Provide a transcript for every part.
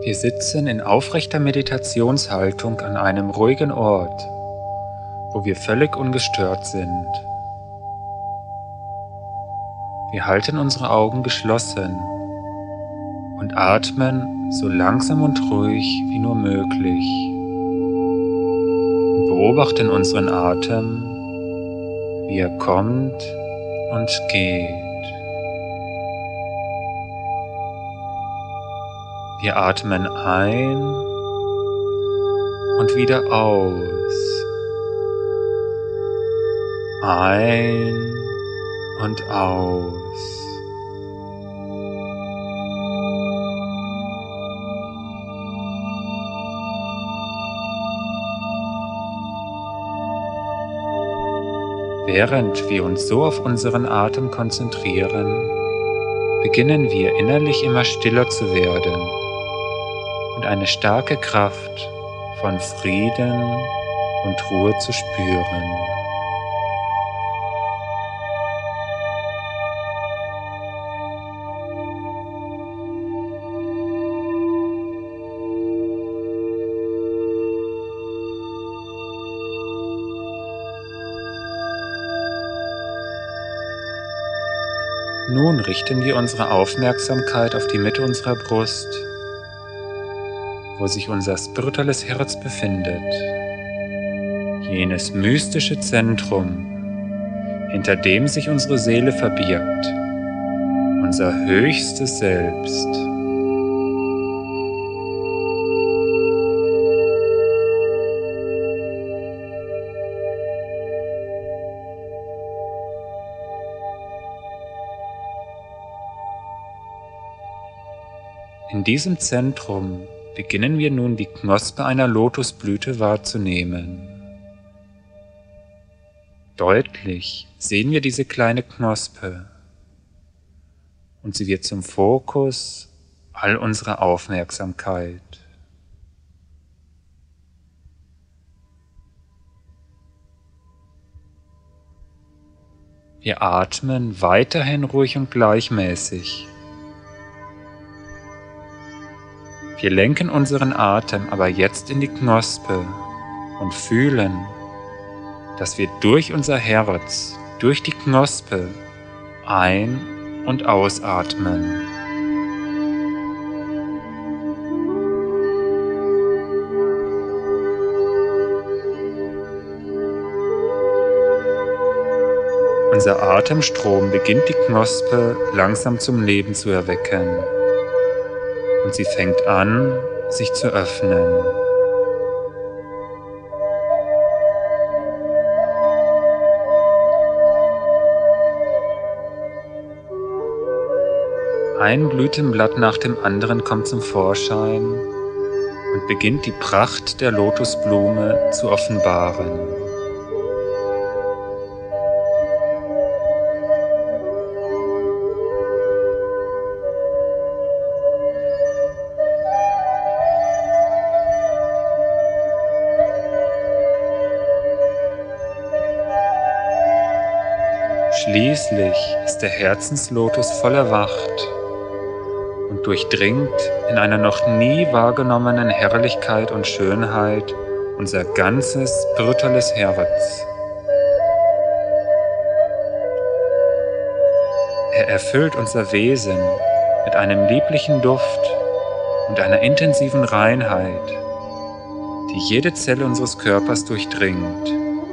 Wir sitzen in aufrechter Meditationshaltung an einem ruhigen Ort, wo wir völlig ungestört sind. Wir halten unsere Augen geschlossen und atmen so langsam und ruhig wie nur möglich. Und beobachten unseren Atem, wie er kommt und geht. Wir atmen ein und wieder aus. Ein und aus. Während wir uns so auf unseren Atem konzentrieren, beginnen wir innerlich immer stiller zu werden und eine starke Kraft von Frieden und Ruhe zu spüren. Nun richten wir unsere Aufmerksamkeit auf die Mitte unserer Brust, wo sich unser spirituelles Herz befindet, jenes mystische Zentrum, hinter dem sich unsere Seele verbirgt, unser höchstes Selbst. In diesem Zentrum beginnen wir nun die Knospe einer Lotusblüte wahrzunehmen. Deutlich sehen wir diese kleine Knospe und sie wird zum Fokus all unserer Aufmerksamkeit. Wir atmen weiterhin ruhig und gleichmäßig. Wir lenken unseren Atem aber jetzt in die Knospe und fühlen, dass wir durch unser Herz, durch die Knospe ein- und ausatmen. Unser Atemstrom beginnt die Knospe langsam zum Leben zu erwecken. Und sie fängt an, sich zu öffnen. Ein Blütenblatt nach dem anderen kommt zum Vorschein und beginnt die Pracht der Lotusblume zu offenbaren. Schließlich ist der Herzenslotus voll erwacht und durchdringt in einer noch nie wahrgenommenen Herrlichkeit und Schönheit unser ganzes spirituelles Herz. Er erfüllt unser Wesen mit einem lieblichen Duft und einer intensiven Reinheit, die jede Zelle unseres Körpers durchdringt.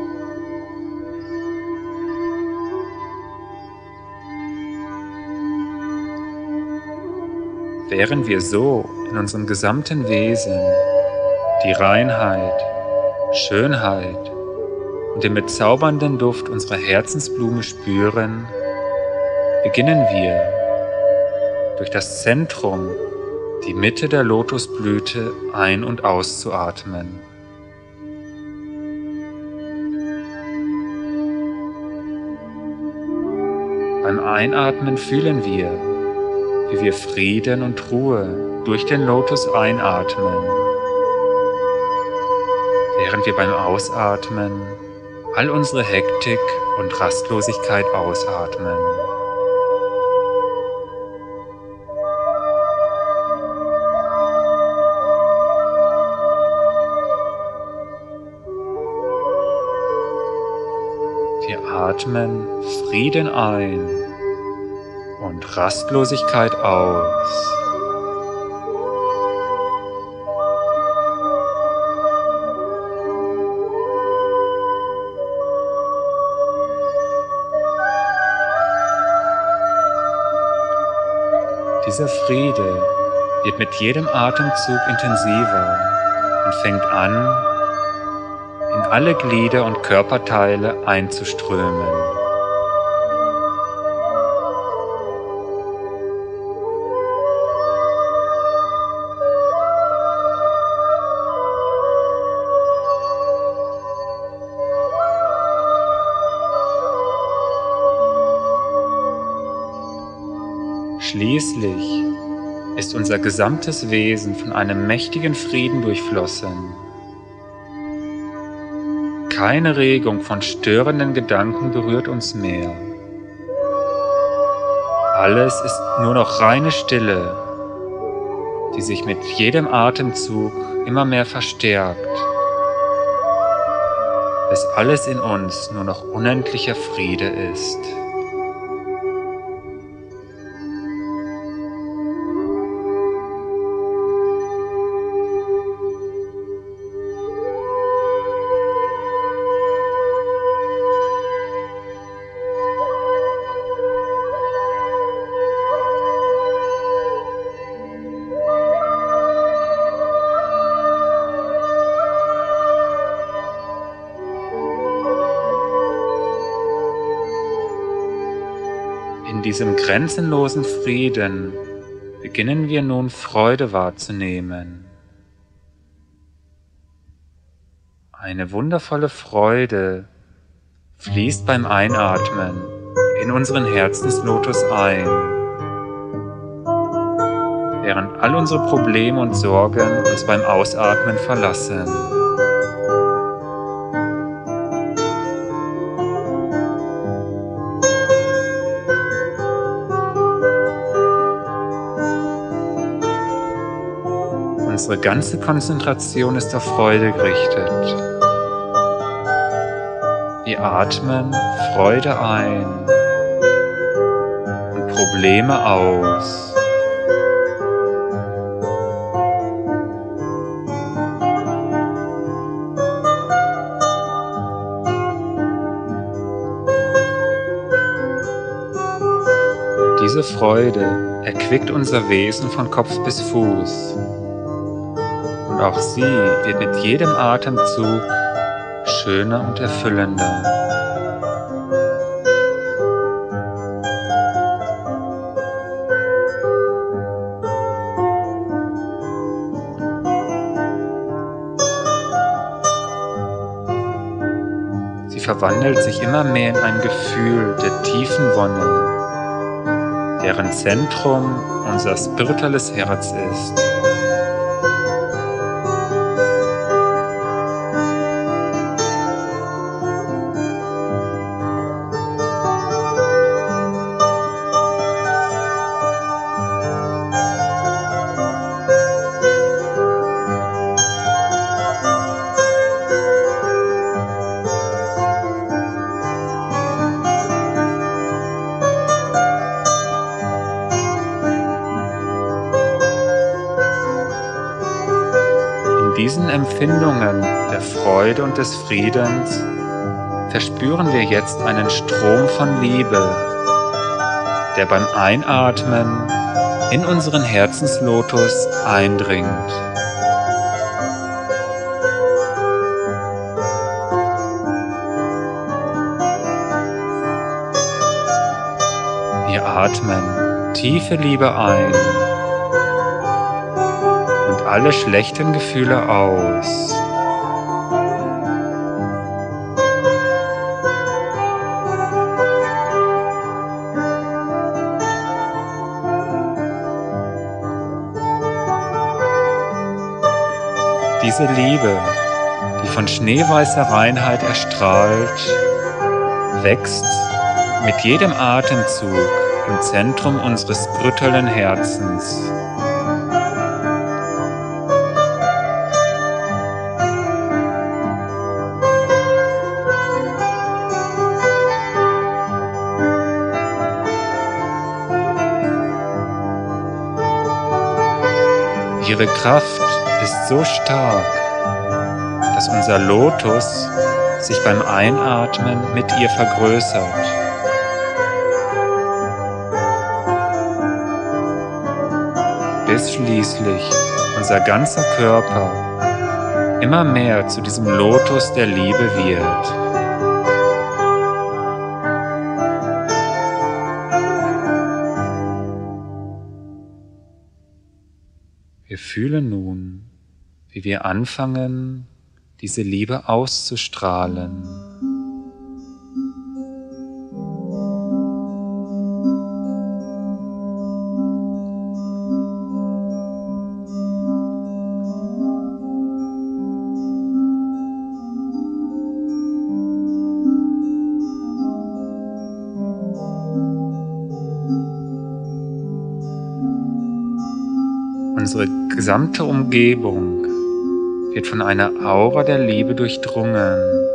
Während wir so in unserem gesamten Wesen die Reinheit, Schönheit und den bezaubernden Duft unserer Herzensblume spüren, beginnen wir durch das Zentrum, die Mitte der Lotusblüte ein- und auszuatmen. Beim Einatmen fühlen wir, wie wir Frieden und Ruhe durch den Lotus einatmen, während wir beim Ausatmen all unsere Hektik und Rastlosigkeit ausatmen. atmen Frieden ein und Rastlosigkeit aus. Dieser Friede wird mit jedem Atemzug intensiver und fängt an, in alle Glieder und Körperteile einzuströmen. Schließlich ist unser gesamtes Wesen von einem mächtigen Frieden durchflossen. Keine Regung von störenden Gedanken berührt uns mehr. Alles ist nur noch reine Stille, die sich mit jedem Atemzug immer mehr verstärkt, bis alles in uns nur noch unendlicher Friede ist. In diesem grenzenlosen Frieden beginnen wir nun Freude wahrzunehmen. Eine wundervolle Freude fließt beim Einatmen in unseren Herzenslotus ein, während all unsere Probleme und Sorgen uns beim Ausatmen verlassen. Unsere ganze Konzentration ist auf Freude gerichtet. Wir atmen Freude ein und Probleme aus. Diese Freude erquickt unser Wesen von Kopf bis Fuß. Und auch sie wird mit jedem Atemzug schöner und erfüllender. Sie verwandelt sich immer mehr in ein Gefühl der tiefen Wonne, deren Zentrum unser spirituelles Herz ist. In diesen Empfindungen der Freude und des Friedens verspüren wir jetzt einen Strom von Liebe, der beim Einatmen in unseren Herzenslotus eindringt. Wir atmen tiefe Liebe ein und alle schlechten Gefühle aus. Diese Liebe, die von schneeweißer Reinheit erstrahlt, wächst mit jedem Atemzug im Zentrum unseres spirituellen Herzens. Ihre Kraft ist so stark, dass unser Lotus sich beim Einatmen mit ihr vergrößert. Bis schließlich unser ganzer Körper immer mehr zu diesem Lotus der Liebe wird. Wir fühlen nun, wie wir anfangen, diese Liebe auszustrahlen. Unsere gesamte Umgebung wird von einer Aura der Liebe durchdrungen.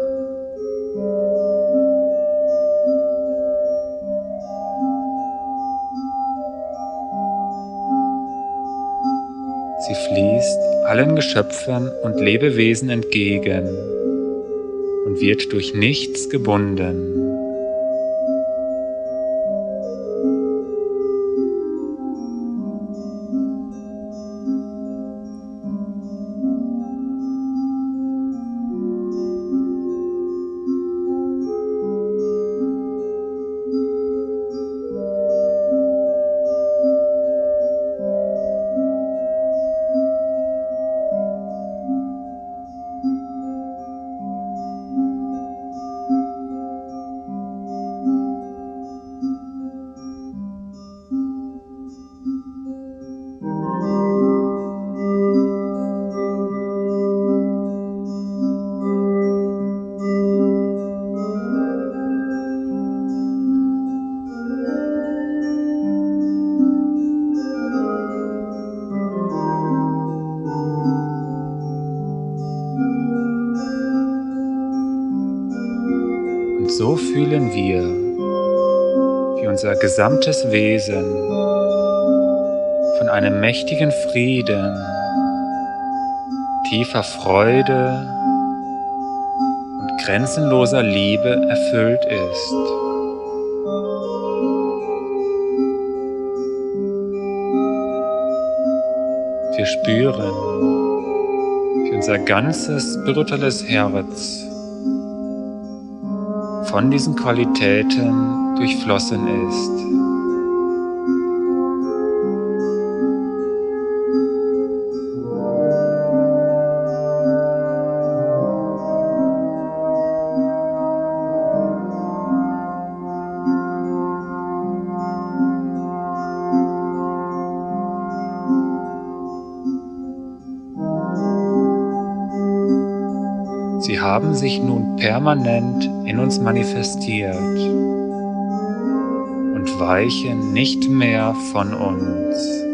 Sie fließt allen Geschöpfen und Lebewesen entgegen und wird durch nichts gebunden. Und so fühlen wir, wie unser gesamtes Wesen von einem mächtigen Frieden, tiefer Freude und grenzenloser Liebe erfüllt ist. Wir spüren, wie unser ganzes spirituelles Herz von diesen Qualitäten durchflossen ist. Sie haben sich nun permanent in uns manifestiert und weichen nicht mehr von uns.